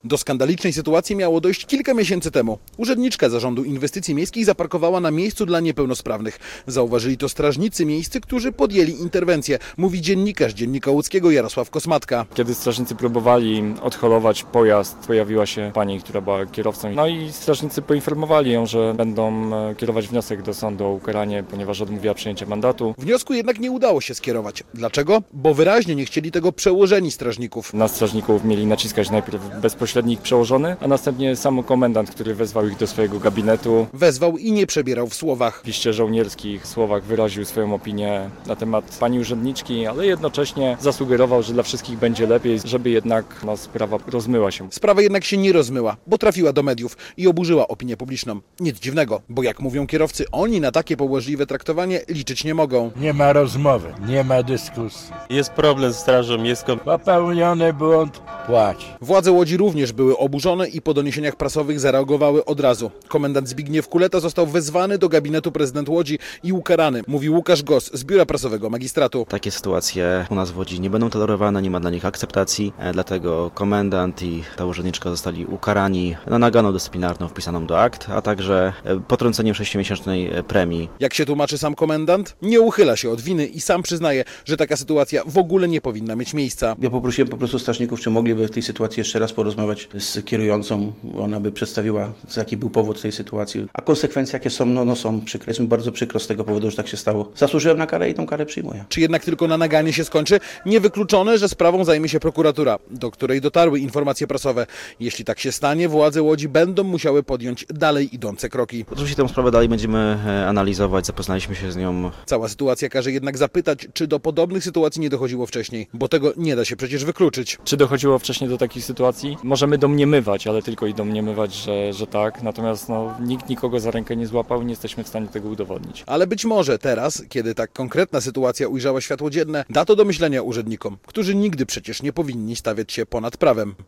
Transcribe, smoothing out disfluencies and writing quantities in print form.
Do skandalicznej sytuacji miało dojść kilka miesięcy temu. Urzędniczka Zarządu Inwestycji Miejskich zaparkowała na miejscu dla niepełnosprawnych. Zauważyli to strażnicy miejscy, którzy podjęli interwencję, mówi dziennikarz Dziennika Łódzkiego Jarosław Kosmatka. Kiedy strażnicy próbowali odholować pojazd, pojawiła się pani, która była kierowcą. No i strażnicy poinformowali ją, że będą kierować wniosek do sądu o ukaranie, ponieważ odmówiła przyjęcia mandatu. Wniosku jednak nie udało się skierować. Dlaczego? Bo wyraźnie nie chcieli tego przełożeni strażników. Na strażników mieli naciskać najpierw bezpośredni ich przełożony, a następnie sam komendant, który wezwał ich do swojego gabinetu. Wezwał i nie przebierał w słowach. W liście żołnierskich słowach wyraził swoją opinię na temat pani urzędniczki, ale jednocześnie zasugerował, że dla wszystkich będzie lepiej, żeby jednak sprawa rozmyła się. Sprawa jednak się nie rozmyła, bo trafiła do mediów i oburzyła opinię publiczną. Nic dziwnego, bo jak mówią kierowcy, oni na takie pobłażliwe traktowanie liczyć nie mogą. Nie ma rozmowy, nie ma dyskusji. Jest problem z Strażą Miejską. Popełniony błąd, płać. Władze Łodzi również były oburzone i po doniesieniach prasowych zareagowały od razu. Komendant Zbigniew Kuleta został wezwany do gabinetu prezydent Łodzi i ukarany, mówi Łukasz Goss z Biura Prasowego Magistratu. Takie sytuacje u nas w Łodzi nie będą tolerowane, nie ma dla nich akceptacji, dlatego komendant i ta urzędniczka zostali ukarani naganą dyscyplinarną wpisaną do akt, a także potrąceniem 6-miesięcznej premii. Jak się tłumaczy sam komendant? Nie uchyla się od winy i sam przyznaje, że taka sytuacja w ogóle nie powinna mieć miejsca. Ja poprosiłem po prostu strażników, czy mogliby w tej sytuacji jeszcze raz porozmawiać z kierującą. Ona by przedstawiła, jaki był powód tej sytuacji. A konsekwencje jakie są, no są przykre. Jest mi bardzo przykro z tego powodu, że tak się stało. Zasłużyłem na karę i tą karę przyjmuję. Czy jednak tylko na naganie się skończy? Niewykluczone, że sprawą zajmie się prokuratura, do której dotarły informacje prasowe. Jeśli tak się stanie, władze Łodzi będą musiały podjąć dalej idące kroki. Oczywiście tę sprawę dalej będziemy analizować, zapoznaliśmy się z nią. Cała sytuacja każe jednak zapytać, czy do podobnych sytuacji nie dochodziło wcześniej, bo tego nie da się przecież wykluczyć. Czy dochodziło wcześniej do takich sytuacji? Możemy domniemywać, ale tylko i domniemywać, że tak. Natomiast nikt nikogo za rękę nie złapał i nie jesteśmy w stanie tego udowodnić. Ale być może teraz, kiedy tak konkretna sytuacja ujrzała światło dzienne, da to do myślenia urzędnikom, którzy nigdy przecież nie powinni stawiać się ponad prawem.